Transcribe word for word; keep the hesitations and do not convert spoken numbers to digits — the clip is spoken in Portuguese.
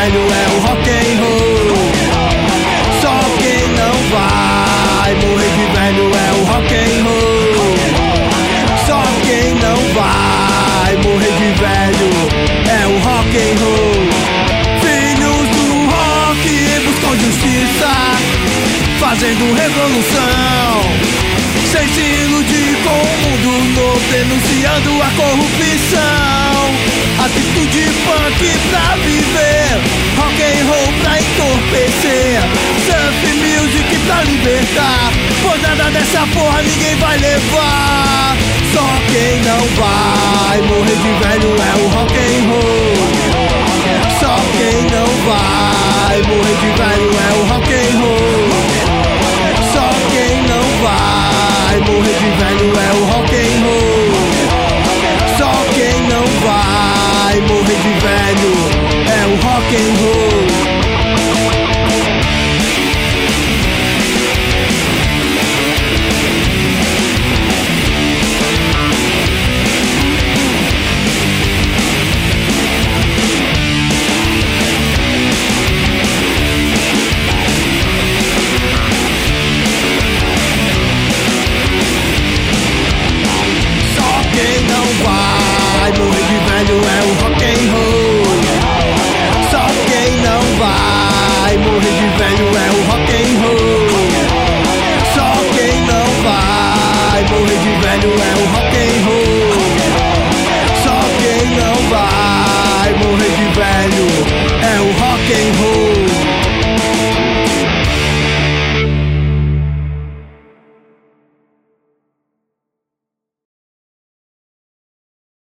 velho é o rock and roll. Só quem não vai morrer de velho é o rock and roll. Só quem não vai morrer de velho é o rock and roll. Filhos do rock buscam justiça, fazendo revolução, sem se iludir com o mundo novo, denunciando a corrupção. Atitude punk pra viver, rock and roll pra entorpecer, surf music pra libertar. Por nada dessa porra ninguém vai levar. Só quem não vai morrer de velho é o rock and roll. Só quem não vai morrer de velho é o rock and roll. Só quem não vai morrer de velho é o rock and roll. Só quem não vai morrer de velho é o rock and roll. Só quem não vai morrer de velho é o